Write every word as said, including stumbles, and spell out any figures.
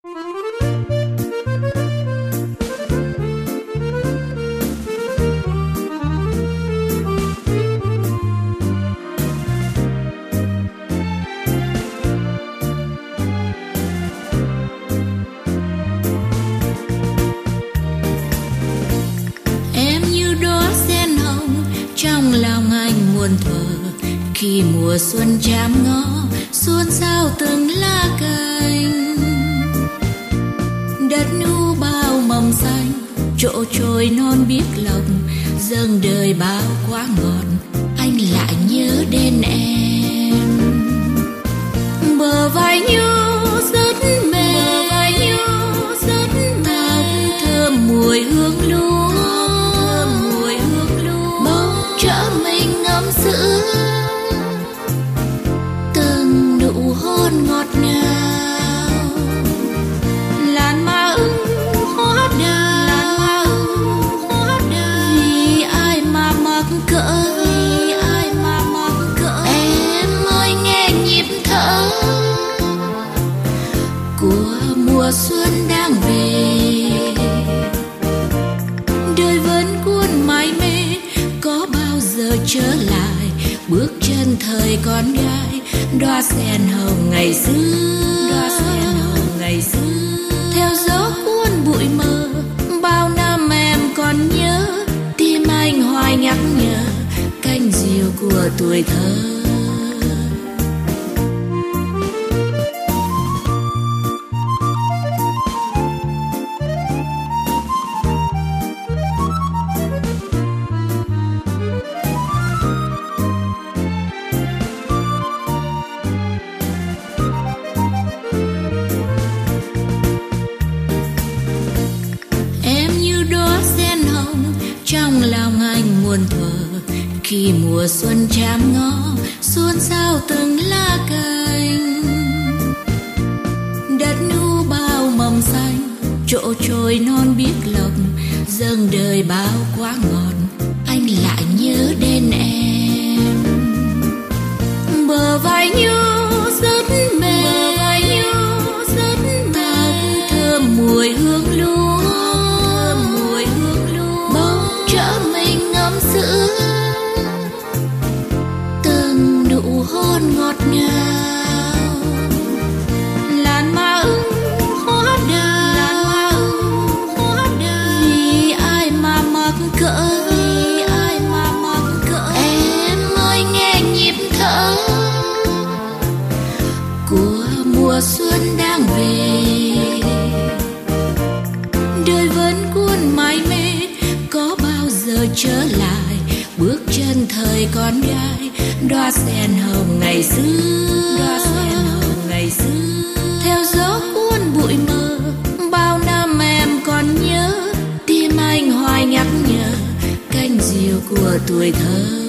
Khi mùa xuân chạm ngõ xuân sao từng lá cành, đất nu bao mầm xanh chỗ trôi non biếc lòng, dâng đời bao quá ngọt anh lại nhớ đến em. Bờ vai nhau rất mềm, vai nhau rất mềm, thơm mùi hương lúa, thơm mùi hương lúa, bóng chở mình ngắm sữa, từng nụ hôn ngọt ngào, làn má ửng hóa đào, làn má ửng hóa đào, vì ai mà mặc cỡ, vì ai mà mặc cỡ, em ơi nghe nhịp thở của mùa xuân đang về. Đời vẫn cuốn mải mê, có bao giờ trở lại bước chân thời con gái, đóa sen hồng ngày xưa, đóa sen hồng ngày xưa, theo gió cuốn bụi mơ. Bao năm em còn nhớ, tim anh hoài nhắc nhở cánh diều của tuổi thơ. Trong lòng anh muôn thuở, khi mùa xuân chạm ngõ xuân sao từng lá cành, đất nu bao mầm xanh chỗ trôi non biếc lòng, dâng đời bao quá ngọt anh lại nhớ đến em. Bờ vai nhau rất mềm, bờ vai nhau rất mềm, thơm mùi hương lúa, thơm mùi hương lúa, bóng chở mình ngắm sữa, từng nụ hôn ngọt ngào, làn má ửng hóa đào, làn má ửng hóa đào, vì ai mà mặc cỡ, vì ai mà mặc cỡ, em ơi nghe nhịp thở của mùa xuân đang về. Đời vẫn cuốn mải mê, có bao giờ trở lại bước chân thời con gái, đóa sen hồng ngày xưa, đóa sen hồng ngày xưa, theo gió cuốn bụi mơ. Bao năm em còn nhớ, tim anh hoài nhắc nhở cánh diều của tuổi thơ.